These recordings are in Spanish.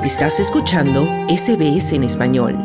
Estás escuchando SBS en español.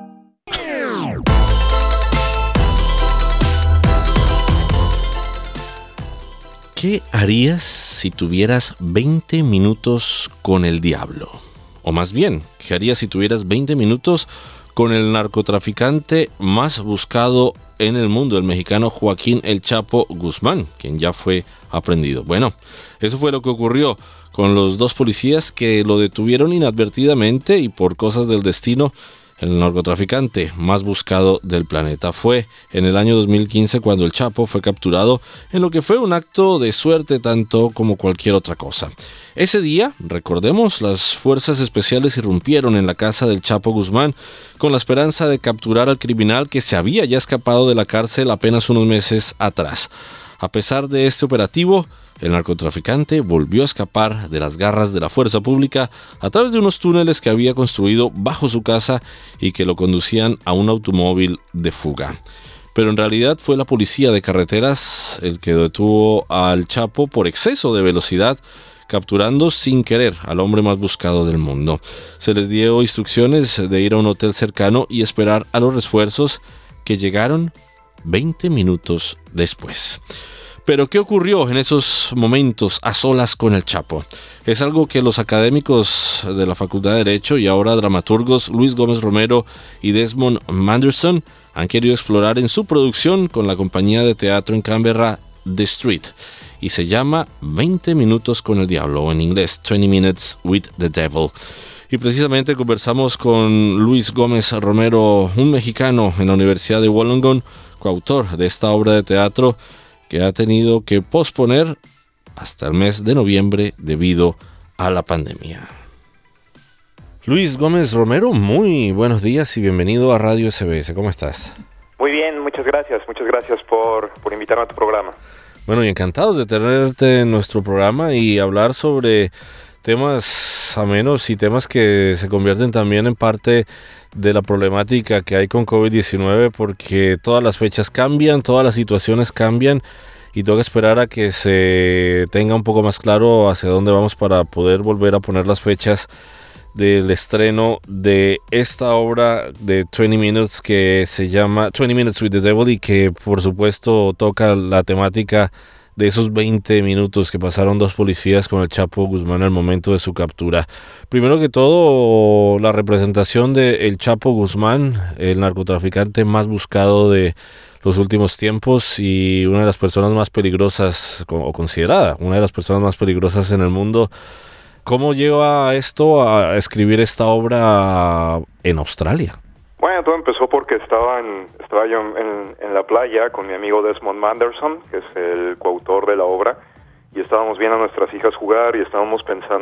¿Qué harías si tuvieras 20 minutos con el diablo? O más bien, ¿qué harías si tuvieras 20 minutos con el narcotraficante más buscado en el mundo, el mexicano Joaquín El Chapo Guzmán, quien ya fue aprehendido? Bueno, eso fue lo que ocurrió con los dos policías que lo detuvieron inadvertidamente y por cosas del destino. El narcotraficante más buscado del planeta. Fue en el año 2015 cuando el Chapo fue capturado en lo que fue un acto de suerte tanto como cualquier otra cosa. Ese día, recordemos, las fuerzas especiales irrumpieron en la casa del Chapo Guzmán con la esperanza de capturar al criminal que se había ya escapado de la cárcel apenas unos meses atrás. A pesar de este operativo, el narcotraficante volvió a escapar de las garras de la fuerza pública a través de unos túneles que había construido bajo su casa y que lo conducían a un automóvil de fuga. Pero en realidad fue la policía de carreteras el que detuvo al Chapo por exceso de velocidad, capturando sin querer al hombre más buscado del mundo. Se les dio instrucciones de ir a un hotel cercano y esperar a los refuerzos que llegaron 20 minutos después. Pero ¿qué ocurrió en esos momentos a solas con el Chapo? Es algo que los académicos de la Facultad de Derecho y ahora dramaturgos Luis Gómez Romero y Desmond Manderson han querido explorar en su producción con la compañía de teatro en Canberra The Street, y se llama 20 minutos con el diablo, o en inglés 20 Minutes with the Devil. Y precisamente conversamos con Luis Gómez Romero, un mexicano en la Universidad de Wollongong, coautor de esta obra de teatro que ha tenido que posponer hasta el mes de noviembre debido a la pandemia. Luis Gómez Romero, muy buenos días y bienvenido a Radio SBS. ¿Cómo estás? Muy bien, muchas gracias por invitarme a tu programa. Bueno, y encantados de tenerte en nuestro programa y hablar sobre temas amenos y temas que se convierten también en parte de la problemática que hay con COVID-19, porque todas las fechas cambian, todas las situaciones cambian y tengo que esperar a que se tenga un poco más claro hacia dónde vamos para poder volver a poner las fechas del estreno de esta obra de 20 Minutes que se llama 20 Minutes with the Devil y que por supuesto toca la temática de esos 20 minutos que pasaron dos policías con el Chapo Guzmán al momento de su captura. Primero que todo, la representación de el Chapo Guzmán, el narcotraficante más buscado de los últimos tiempos y una de las personas más peligrosas, o considerada una de las personas más peligrosas en el mundo. ¿Cómo lleva esto a escribir esta obra en Australia? Bueno, todo empezó porque estaba yo en la playa con mi amigo Desmond Manderson, que es el coautor de la obra, y estábamos viendo a nuestras hijas jugar y estábamos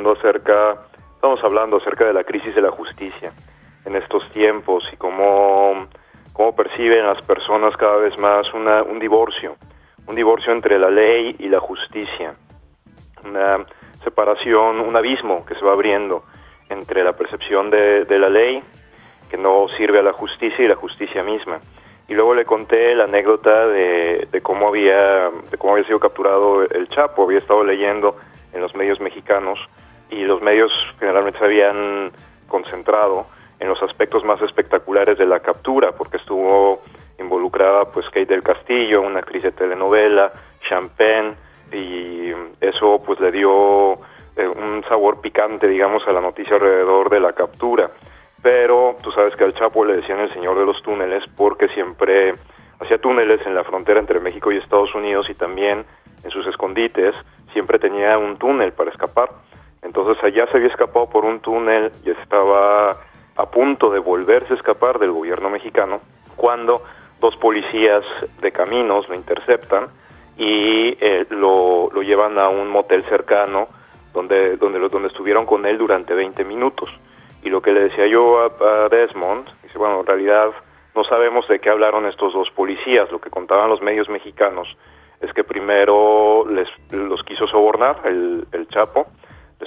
hablando acerca de la crisis de la justicia en estos tiempos y cómo perciben las personas cada vez más un divorcio entre la ley y la justicia, una separación, un abismo que se va abriendo entre la percepción de la ley, que no sirve a la justicia, y la justicia misma. Y luego le conté la anécdota de cómo había sido capturado el Chapo. Había estado leyendo en los medios mexicanos y los medios generalmente se habían concentrado en los aspectos más espectaculares de la captura, porque estuvo involucrada pues Kate del Castillo, una actriz de telenovela, Champagne, y eso pues le dio un sabor picante, digamos, a la noticia alrededor de la captura. Pero tú sabes que al Chapo le decían el señor de los túneles porque siempre hacía túneles en la frontera entre México y Estados Unidos, y también en sus escondites siempre tenía un túnel para escapar. Entonces allá se había escapado por un túnel y estaba a punto de volverse a escapar del gobierno mexicano cuando dos policías de caminos lo interceptan y lo llevan a un motel cercano donde estuvieron con él durante 20 minutos. Y lo que le decía yo a Desmond, dice, bueno, en realidad no sabemos de qué hablaron estos dos policías. Lo que contaban los medios mexicanos es que primero los quiso sobornar el Chapo, les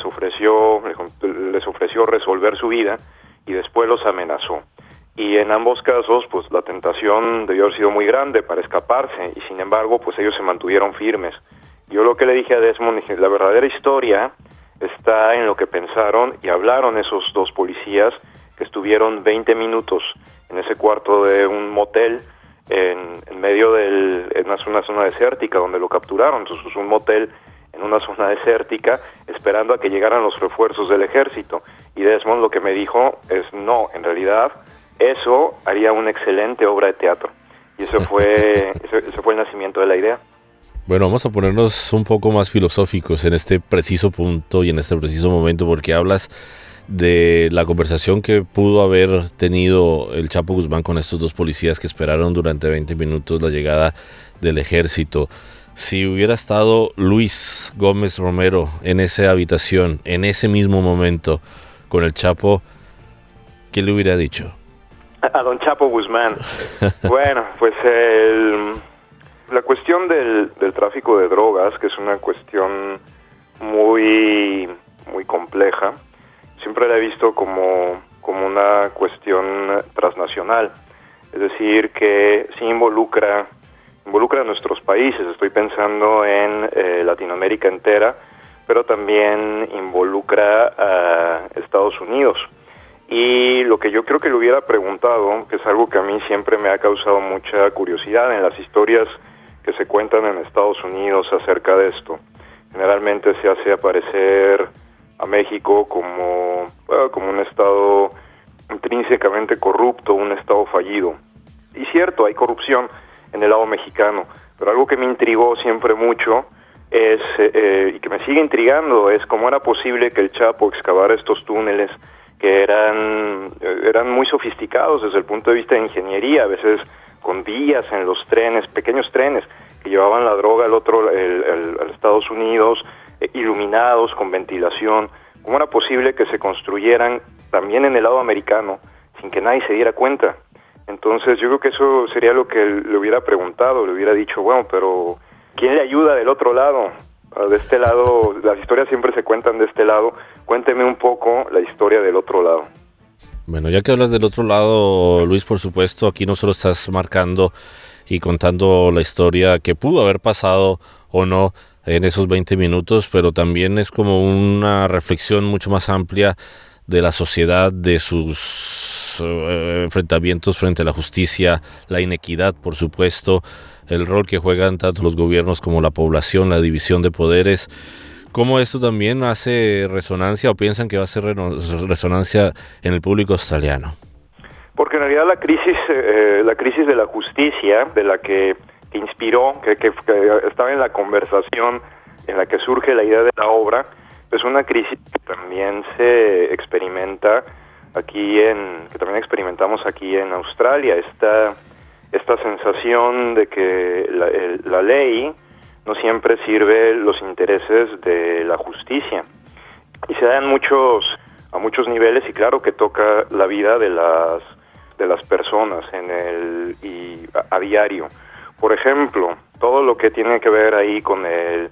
ofreció resolver su vida y después los amenazó. Y en ambos casos, pues la tentación debió haber sido muy grande para escaparse, y sin embargo, pues ellos se mantuvieron firmes. Yo lo que le dije a Desmond, dije, la verdadera historia está en lo que pensaron y hablaron esos dos policías que estuvieron 20 minutos en ese cuarto de un motel en medio en una zona desértica donde lo capturaron. Entonces, un motel en una zona desértica esperando a que llegaran los refuerzos del ejército. Y Desmond lo que me dijo es, no, en realidad eso haría una excelente obra de teatro. Y ese fue el nacimiento de la idea. Bueno, vamos a ponernos un poco más filosóficos en este preciso punto y en este preciso momento, porque hablas de la conversación que pudo haber tenido el Chapo Guzmán con estos dos policías que esperaron durante 20 minutos la llegada del ejército. Si hubiera estado Luis Gómez Romero en esa habitación, en ese mismo momento, con el Chapo, ¿qué le hubiera dicho? A don Chapo Guzmán. Bueno, pues la cuestión del tráfico de drogas, que es una cuestión muy, muy compleja, siempre la he visto como una cuestión transnacional. Es decir, que sí involucra a nuestros países. Estoy pensando en Latinoamérica entera, pero también involucra a Estados Unidos. Y lo que yo creo que le hubiera preguntado, que es algo que a mí siempre me ha causado mucha curiosidad en las historias que se cuentan en Estados Unidos acerca de esto, generalmente se hace aparecer a México como un estado intrínsecamente corrupto, un estado fallido. Y cierto, hay corrupción en el lado mexicano, pero algo que me intrigó siempre mucho es, y que me sigue intrigando, es cómo era posible que el Chapo excavara estos túneles que eran muy sofisticados desde el punto de vista de ingeniería, a veces con vías en los trenes, pequeños trenes que llevaban la droga al Estados Unidos, iluminados, con ventilación. ¿Cómo era posible que se construyeran también en el lado americano sin que nadie se diera cuenta? Entonces yo creo que eso sería lo que le hubiera preguntado, le hubiera dicho, bueno, pero ¿quién le ayuda del otro lado? De este lado, las historias siempre se cuentan de este lado. Cuénteme un poco la historia del otro lado. Bueno, ya que hablas del otro lado, Luis, por supuesto, aquí no solo estás marcando y contando la historia que pudo haber pasado o no en esos 20 minutos, pero también es como una reflexión mucho más amplia de la sociedad, de sus enfrentamientos frente a la justicia, la inequidad, por supuesto, el rol que juegan tanto los gobiernos como la población, la división de poderes. ¿Cómo esto también hace resonancia o piensan que va a hacer resonancia en el público australiano? Porque en realidad la crisis de la justicia, de la que inspiró, que estaba en la conversación en la que surge la idea de la obra, es una crisis que también se experimenta que también experimentamos aquí en Australia, esta sensación de que la ley no siempre sirve los intereses de la justicia. Y se da a muchos niveles, y claro que toca la vida de las personas a diario. Por ejemplo, todo lo que tiene que ver ahí con el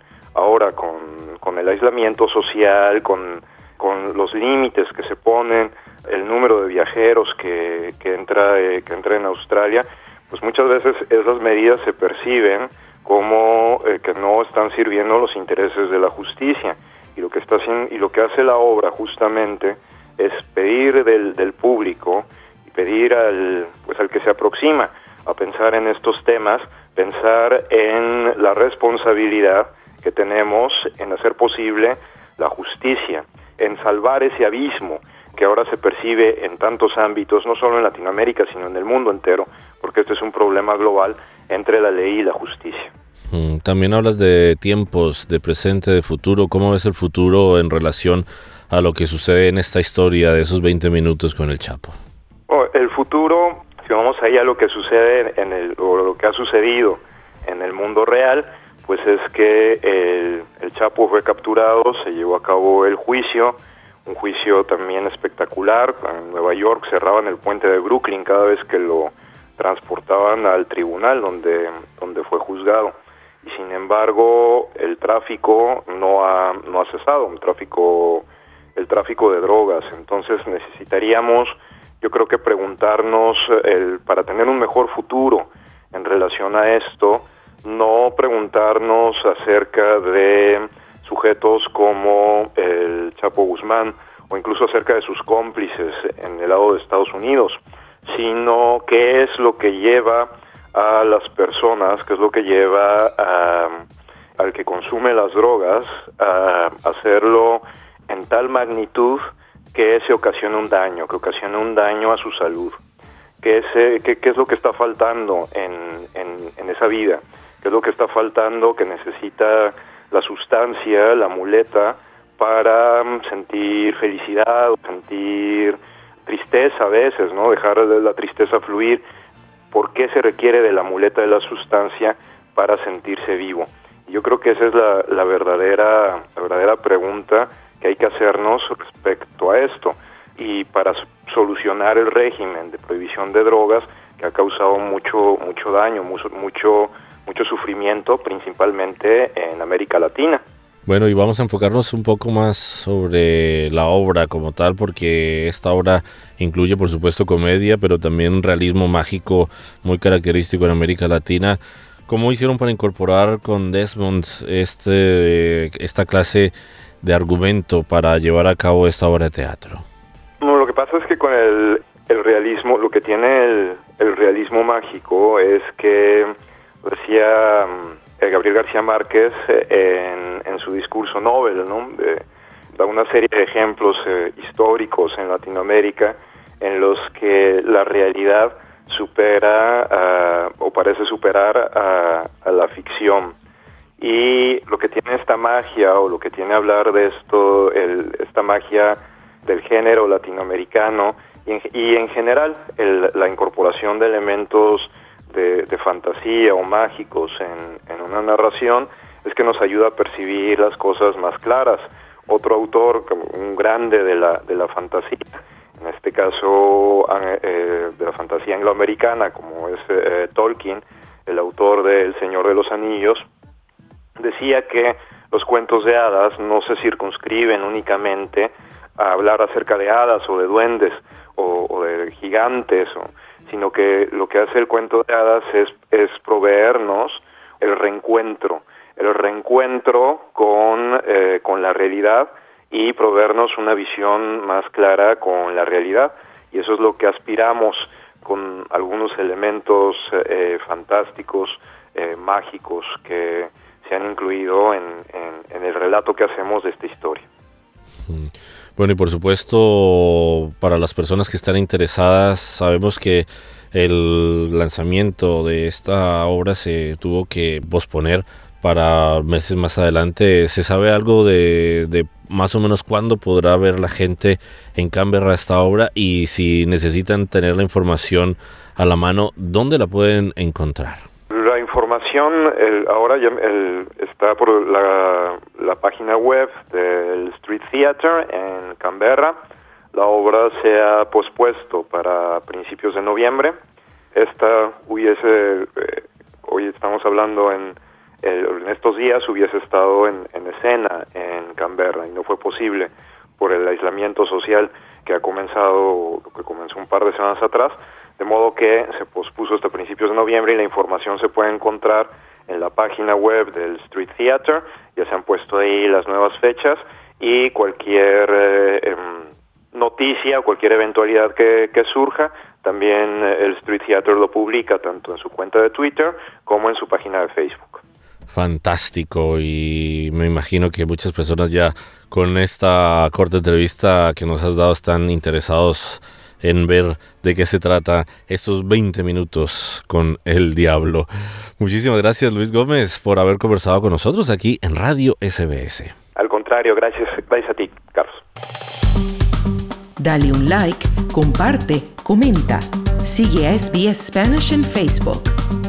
aislamiento social, con los límites que se ponen, el número de viajeros que entra en Australia, pues muchas veces esas medidas se perciben como que no están sirviendo los intereses de la justicia, y lo que hace la obra justamente es pedir del público y pedir al que se aproxima a pensar en estos temas, pensar en la responsabilidad que tenemos en hacer posible la justicia, en salvar ese abismo que ahora se percibe en tantos ámbitos, no solo en Latinoamérica, sino en el mundo entero, porque este es un problema global entre la ley y la justicia. También hablas de tiempos, de presente, de futuro. ¿Cómo ves el futuro en relación a lo que sucede en esta historia de esos 20 minutos con el Chapo? El futuro, si vamos ahí a lo que sucede o lo que ha sucedido en el mundo real, pues es que el Chapo fue capturado, se llevó a cabo el juicio, un juicio también espectacular. En Nueva York cerraban el puente de Brooklyn cada vez que lo transportaban al tribunal donde fue juzgado. Y sin embargo, el tráfico no ha cesado, el tráfico de drogas. Entonces necesitaríamos, yo creo que preguntarnos, para tener un mejor futuro en relación a esto, no preguntarnos acerca de sujetos como el Chapo Guzmán o incluso acerca de sus cómplices en el lado de Estados Unidos, sino qué es lo que lleva a las personas, qué es lo que lleva al que consume las drogas a hacerlo en tal magnitud que se ocasiona un daño, a su salud. ¿Qué es lo que está faltando en esa vida? ¿Qué es lo que está faltando que necesita la sustancia, la muleta, para sentir felicidad, sentir tristeza a veces, ¿no? Dejar la tristeza fluir? ¿Por qué se requiere de la muleta, de la sustancia, para sentirse vivo? Y yo creo que esa es la verdadera pregunta que hay que hacernos respecto a esto. Y para solucionar el régimen de prohibición de drogas, que ha causado mucho daño, mucho sufrimiento, principalmente en América Latina. Bueno, y vamos a enfocarnos un poco más sobre la obra como tal, porque esta obra incluye, por supuesto, comedia, pero también un realismo mágico muy característico en América Latina. ¿Cómo hicieron para incorporar con Desmond esta clase de argumento para llevar a cabo esta obra de teatro? No, lo que pasa es que con el realismo, lo que tiene el realismo mágico es que, decía Gabriel García Márquez en su discurso Nobel, ¿no? Da una serie de ejemplos históricos en Latinoamérica en los que la realidad supera o parece superar a la ficción. Y lo que tiene esta magia, o lo que tiene hablar de esto, esta magia del género latinoamericano y en general la incorporación de elementos de fantasía o mágicos en una narración, es que nos ayuda a percibir las cosas más claras. Otro autor, un grande de la fantasía, en este caso de la fantasía angloamericana, como es Tolkien, el autor de El Señor de los Anillos, decía que los cuentos de hadas no se circunscriben únicamente a hablar acerca de hadas o de duendes o de gigantes, sino que lo que hace el cuento de hadas es proveernos el reencuentro con la realidad y proveernos una visión más clara con la realidad. Y eso es lo que aspiramos con algunos elementos fantásticos, mágicos, que se han incluido en el relato que hacemos de esta historia. Bueno, y por supuesto, para las personas que están interesadas, sabemos que el lanzamiento de esta obra se tuvo que posponer para meses más adelante. ¿Se sabe algo de más o menos cuándo podrá ver la gente en Canberra esta obra? Y si necesitan tener la información a la mano, ¿dónde la pueden encontrar? La información ahora ya está por la página web del Street Theatre en Canberra. La obra se ha pospuesto para principios de noviembre. Hoy estamos hablando en estos días hubiese estado en escena en Canberra y no fue posible por el aislamiento social que comenzó un par de semanas atrás, de modo que se pospuso hasta principios de noviembre y la información se puede encontrar en la página web del Street Theatre. Ya se han puesto ahí las nuevas fechas y cualquier noticia o cualquier eventualidad que surja, también el Street Theatre lo publica tanto en su cuenta de Twitter como en su página de Facebook. Fantástico, y me imagino que muchas personas ya con esta corta entrevista que nos has dado están interesados en ver de qué se trata estos 20 minutos con el diablo. Muchísimas gracias, Luis Gómez, por haber conversado con nosotros aquí en Radio SBS. Al contrario, gracias a ti, Carlos. Dale un like, comparte, comenta. Sigue a SBS Spanish en Facebook.